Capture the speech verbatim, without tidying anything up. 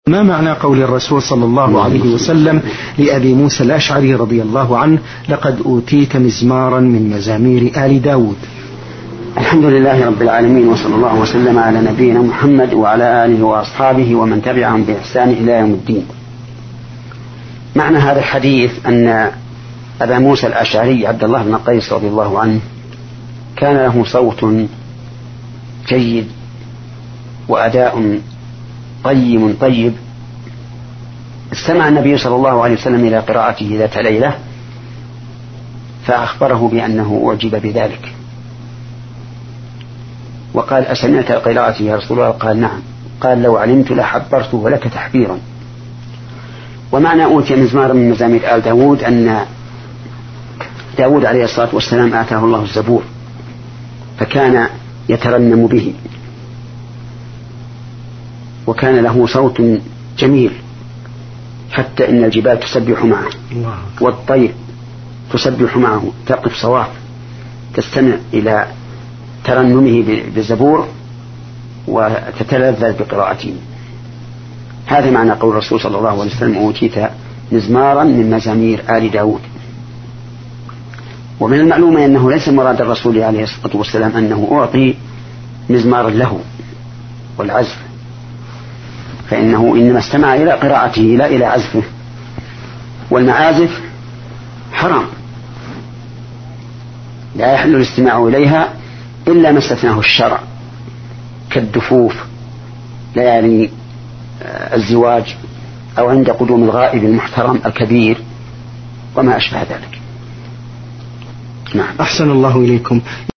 ما معنى قول الرسول صلى الله عليه وسلم لأبي موسى الأشعري رضي الله عنه: لقد أوتيت مزمارا من مزامير آل داود؟ الحمد لله رب العالمين، وصلى الله وسلم على نبينا محمد وعلى آله وأصحابه ومن تبعهم بإحسان إلى يوم الدين. معنى هذا الحديث أن أبا موسى الأشعري عبد الله بن قيس رضي الله عنه كان له صوت جيد وأداء قيم طيب. استمع النبي صلى الله عليه وسلم إلى قراءته ذات ليلة فأخبره بأنه أعجب بذلك، وقال: أسمعت قراءتي يا رسول الله؟ قال: نعم. قال: لو علمت لحبرته لك تحبيرا. ومعنى أوتي مزمارا من مزامير آل داود أن داود عليه الصلاة والسلام آتاه الله الزبور فكان يترنم به، وكان له صوت جميل حتى إن الجبال تسبح معه والطير تسبح معه، تقف صواف تستمع إلى ترنمه بالزبور وتتلذذ بقراءته. هذا معنى قول الرسول صلى الله عليه وسلم: أوتيت مزمارا من مزامير آل داود. ومن المعلوم أنه ليس مراد الرسول عليه الصلاة والسلام أنه أعطي مزمارا له والعزف، فإنه إنما استمع إلى قراءته لا إلى عزفه، والمعازف حرام لا يحل الاستماع إليها إلا ما استثناه الشرع كالدفوف ليالي الزواج أو عند قدوم الغائب المحترم الكبير وما أشبه ذلك. نعم. أحسن الله إليكم.